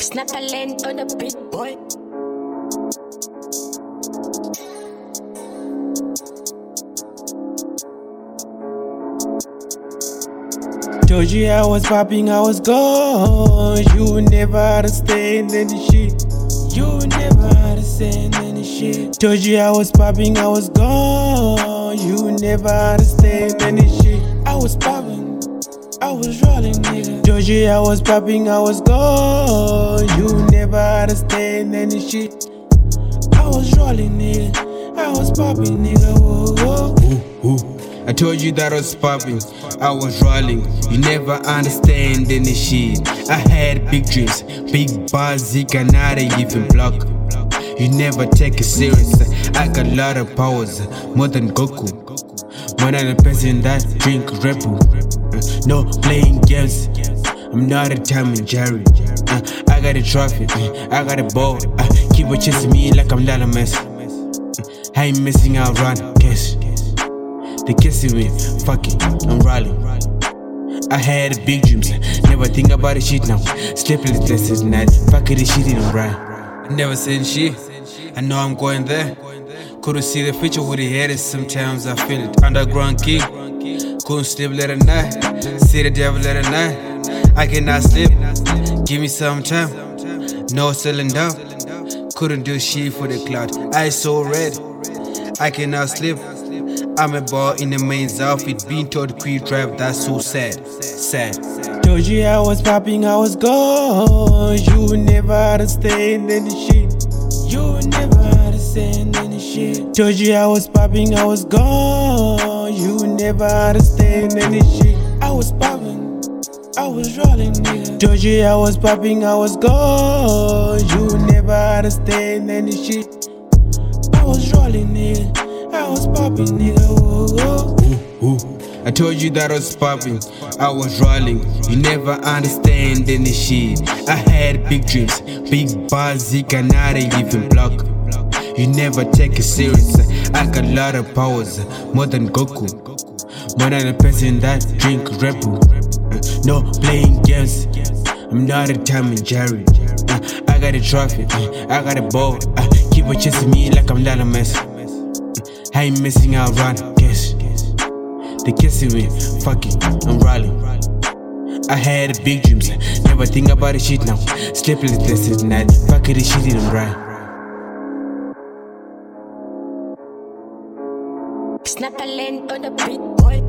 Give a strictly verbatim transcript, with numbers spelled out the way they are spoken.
Snap talent on the beat, boy. Told you I was popping, I was gone. You never understand any shit. You never understand any shit. Told you I was popping, I was gone. You never understand any shit. I was popping, I was rolling, nigga. Told you I was popping, I was gone. You never understand any shit. I was rolling, nigga. I was popping, nigga. Whoa, whoa. Ooh, ooh. I told you that I was popping, I was rolling. You never understand any shit. I had big dreams, big bars, you cannot even block. You never take it serious. I got a lot of powers, more than Goku. When I'm the person that drink Red Bull. Uh, no playing games, I'm not a Tom and Jerry. Uh, I got a trophy, uh, I got a ball. Uh, keep on chasing me like I'm not a mess. Uh, I ain't missing out, run, cash. They kissing me, fuck it, I'm rolling. I had big dreams, never think about the shit now. Sleepless at night, fuck it, this shit ain't right. I never said shit, I know I'm going there. Couldn't see the future with the head, sometimes I feel it. Underground king, couldn't sleep late at night. See the devil late at night, I cannot sleep. Give me some time, no selling down. Couldn't do shit for the cloud, eyes so red, I cannot sleep. I'm a ball in the main outfit, being told quit drive, that's so sad, sad. Told you I was popping, I was gone. You never understand any shit. You never understand any shit. Told you I was popping, I was gone. You never understand any shit. I was popping, I was rolling, nigga. Told you I was popping, I was gone. You never understand any shit. I was rolling, nigga. I was popping, nigga. Whoa, whoa. Ooh, ooh. I told you that I was popping, I was rolling. You never understand any shit. I had big dreams, big bars, you cannot even block. You never take it serious. I got a lot of powers, more than Goku. When I'm the person that drink Red Bull. Uh, no playing games, I'm not a Tom and Jerry. Uh, I got a trophy, uh, I got a ball. Uh, keep on chasing me like I'm not a mess. I ain't missing out, run, cash. They kissing me, fuck it, I'm rolling. I had big dreams, never think about the shit now. Sleepless at night, fuck it, this shit ain't right. Snap talent on the beat, boy.